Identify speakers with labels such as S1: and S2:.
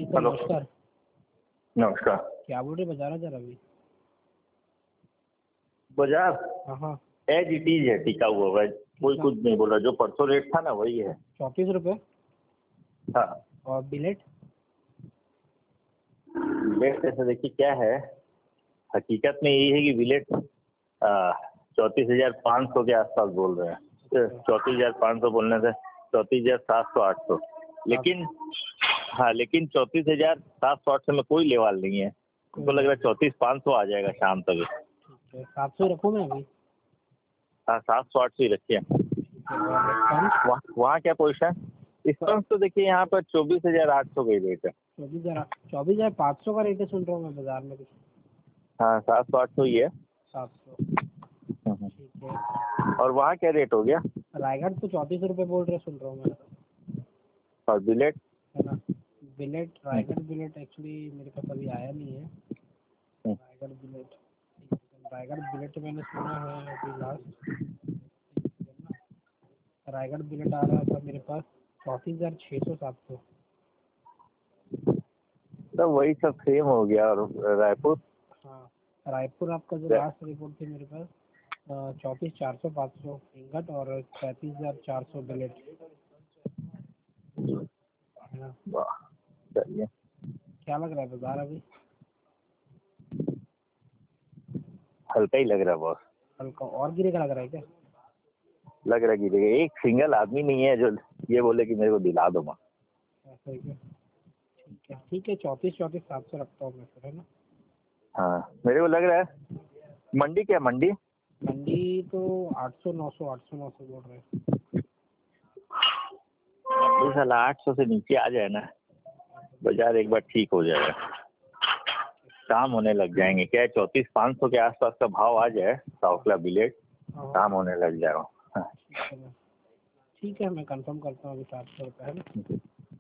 S1: Sir
S2: hello.
S1: नमस्कार।
S2: नमस्कार।
S1: क्या बोल रहे बाजार हजार अभी?
S2: बाजार
S1: हाँ हाँ।
S2: एज इट इज है, टिका हुआ है, कोई
S1: कितना?
S2: कुछ नहीं बोला। जो परसों रेट था ना वही है।
S1: 34 रुपये।
S2: हाँ,
S1: और बिलेट?
S2: बिलेट ऐसे देखिए क्या है, हकीकत में यही है कि बिलेट 34,500 के आसपास बोल रहे हैं। 34,500 बोलने से 34,700 800, लेकिन हाँ, लेकिन 34,700 800 में कोई लेवाल नहीं है। हमको लग रहा है 34,500 आ जाएगा शाम तक।
S1: ठीक है, 700 रखूँ मैं अभी?
S2: हाँ, 700 800 ही रखिए।
S1: ठीक है। और रिस्पॉन्स?
S2: वहाँ क्या पोजीशन? रिस्पॉन्स तो देखिए यहाँ पर 24,800 का ही रेट है।
S1: 24,500 का रेट है सुन रहा हूँ मैं बाजार में कुछ।
S2: हाँ, 700 800 ही है।
S1: 700।
S2: हम्म।
S1: ठीक है।
S2: और वहाँ क्या रेट हो गया?
S1: रायगढ़ तो 34 रुपये बोल रहे सुन रहा हूँ मैं।
S2: और बिलेट?
S1: है ना? बिलेट, रायगढ़ बिलेट एक्चुअली मेरे पास अभी आया नहीं है। रायगढ़ बिलेट, रायगढ़ बिलेट मैंने सुना है अभी लास्ट। रायगढ़ बिलेट आ रहा था मेरे पास 34,600 700।
S2: तो वही सब सेम हो गया। और रायपुर?
S1: हाँ, रायपुर आपका जो लास्ट रिपोर्ट थी मेरे पास 34,400 500 इंगट और 35,400 बिलेट। है ना?
S2: वाह, चलिए।
S1: क्या लग रहा है बाजार अभी?
S2: हल्का ही लग रहा है बॉस।
S1: हल्का और गिरेगा लग रहा है क्या?
S2: लग रहा है कि देखिए एक सिंगल आदमी नहीं है जो ये बोले कि मेरे को दिला दो माँ।
S1: ऐसा है क्या? ठीक है, ठीक है। 34,700 रखता हूँ मैं फिर, है ना?
S2: हाँ, मेरे को लग रहा है मंडी क्या मंडी
S1: मंडी तो 800 900 800 900 बोल रहे हैं।
S2: ये साला 800 से नीचे आ जाए ना, बाजार एक बार ठीक हो जाएगा, काम होने लग जाएंगे। क्या है, 34,500 के आसपास का भाव आ जाए साउकला बिलेट, काम होने लग जाएगा। हाँ।
S1: ठीक है मैं कंफर्म करता हूँ अभी 700 रुपये, है ना?